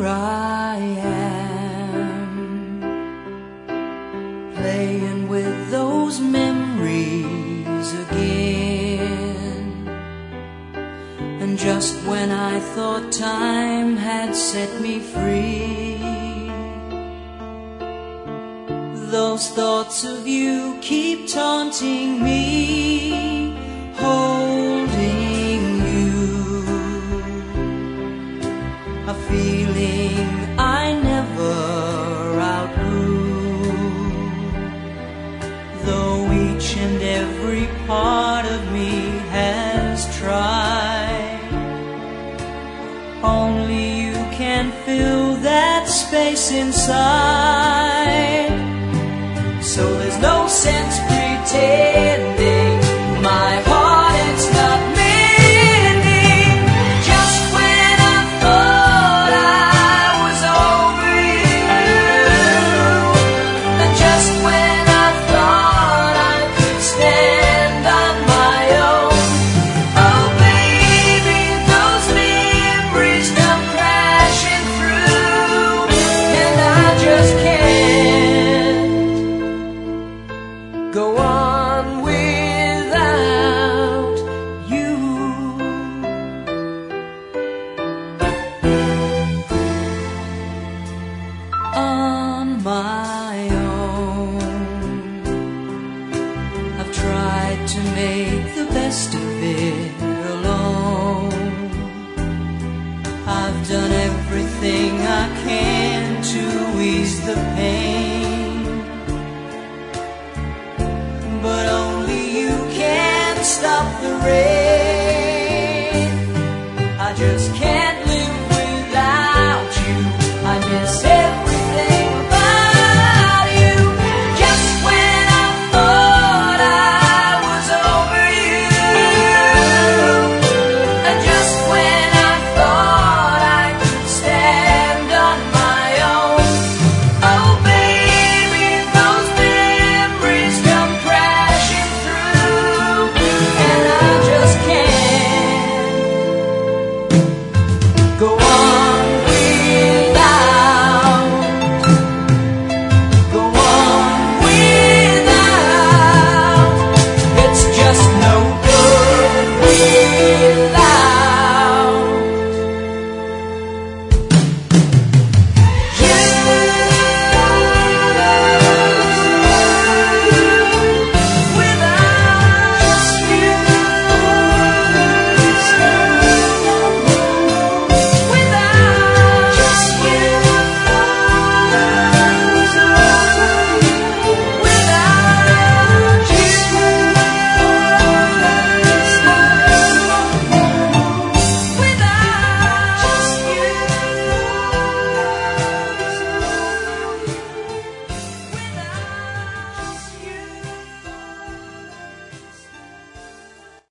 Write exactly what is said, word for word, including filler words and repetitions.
I am, playing with those memories again. And just when I thought time had set me free, those thoughts of you keep taunting me, holding you, a feeling I never outgrew. Though each and every part of me has tried, only you can fill that space inside. So there's no sense pretending my heart it's not mending. Just when I thought I was over you, and just when I thought I could stand on my own, oh baby, those memories come crashing through, and I just can't go on without you. On my own, I've tried to make the best of it alone. I've done everything I can to ease the pain, but only you can stop the rain.